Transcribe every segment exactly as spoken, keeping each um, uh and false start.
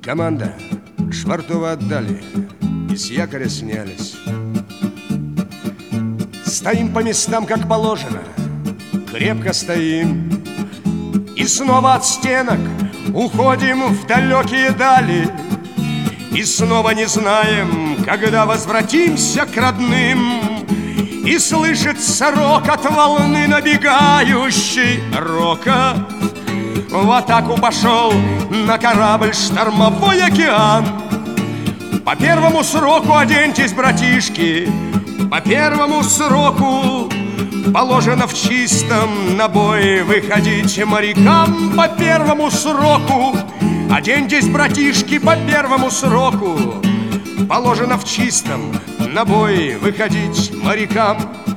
Команда Швартова отдали и с якоря снялись. Стоим по местам, как положено, крепко стоим. И снова от стенок уходим в далекие дали. И снова не знаем, когда возвратимся к родным. И слышится рокот волны набегающей. Рокот в атаку пошел на корабль штормовой океан. По первому сроку оденьтесь, братишки, по первому сроку положено в чистом на бой выходить морякам. По первому сроку оденьтесь, братишки, по первому сроку положено в чистом на бой выходить морякам.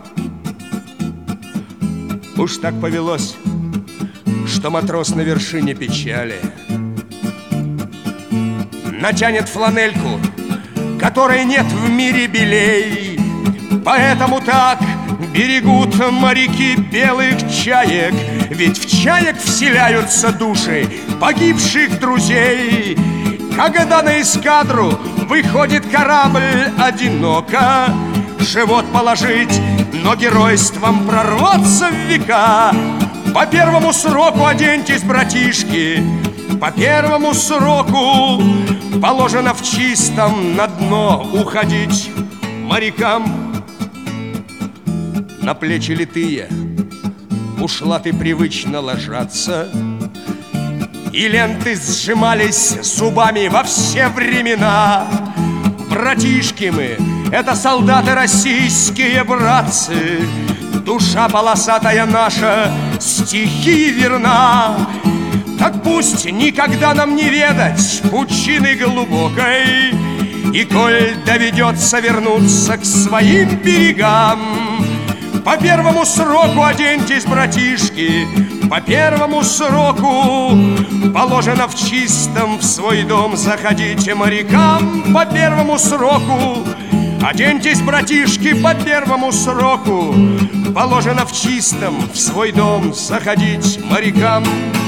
Уж так повелось, что матрос на вершине печали натянет фланельку, которой нет в мире белей. Поэтому так берегут моряки белых чаек, ведь в чаек вселяются души погибших друзей. Когда на эскадру выходит корабль одиноко, живот положить, но геройством прорваться в века. По первому сроку оденьтесь, братишки, по первому сроку положено в чистом на дно уходить морякам. На плечи литые бушлаты привычно ложатся, и ленты сжимались зубами во все времена. Братишки мы, это солдаты российские, братцы. Душа полосатая наша стихии верна. Так пусть никогда нам не ведать пучины глубокой, и коль доведется вернуться к своим берегам, по первому сроку оденьтесь, братишки, по первому сроку положено в чистом в свой дом заходите морякам. По первому сроку оденьтесь, братишки, по первому сроку положено в чистом в свой дом заходить морякам.